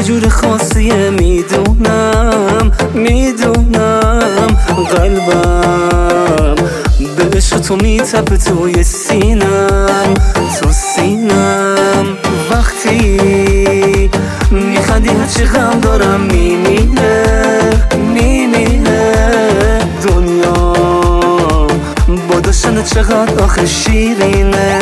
یه جور خاصیه میدونم قلبم به عشق تو میتپه توی سینم وقتی میخندی هرچی غم دارم میمیره دنیا با داشتن چقدر آخه شیرینه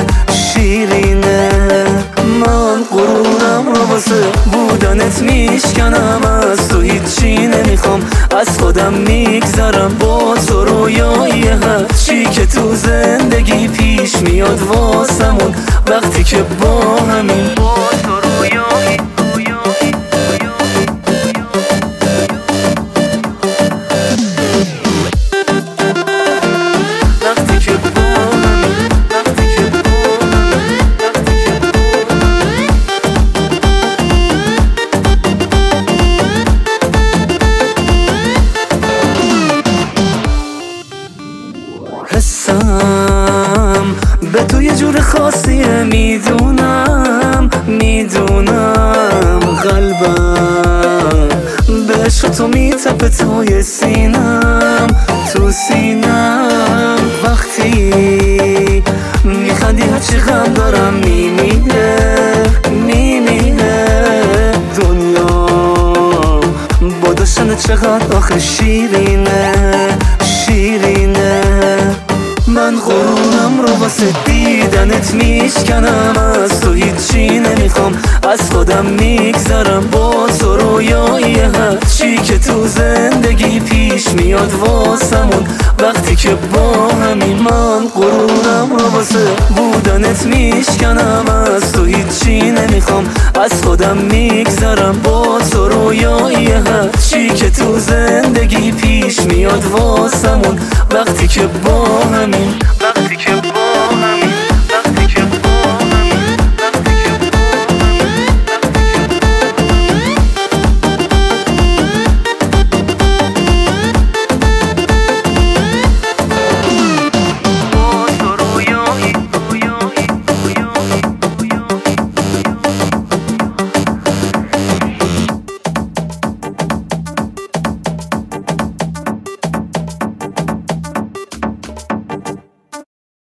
من غرورم رو واسه بودنت میشکنم از تو هیچی نمیخوام از خودم میگذرم با تو رویایی هرچی که تو زندگی پیش میاد واسمون وقتی که با همین با تو رویایی حسم به تو یه جور خاصیه میدونم قلبم به عشق تو میتپه توی سینم وقتی میخندی هرچی غم دارم میمیره دنیا با داشتن چقدر آخه شیرینه من غرورم رو واسه دیدنت میشکنم از تو هیچی نمیخوام از خودم میگذرم با تو رویایی هرچی که تو زندگی پیش میاد واسمون وقتی که با همین من غرورم رو واسه بودنت میشکنم از تو هیچی نمیخوام از خودم میگذرم با تو رویایی هرچی که تو زندگی پیش میاد واسمون وقتی که با همین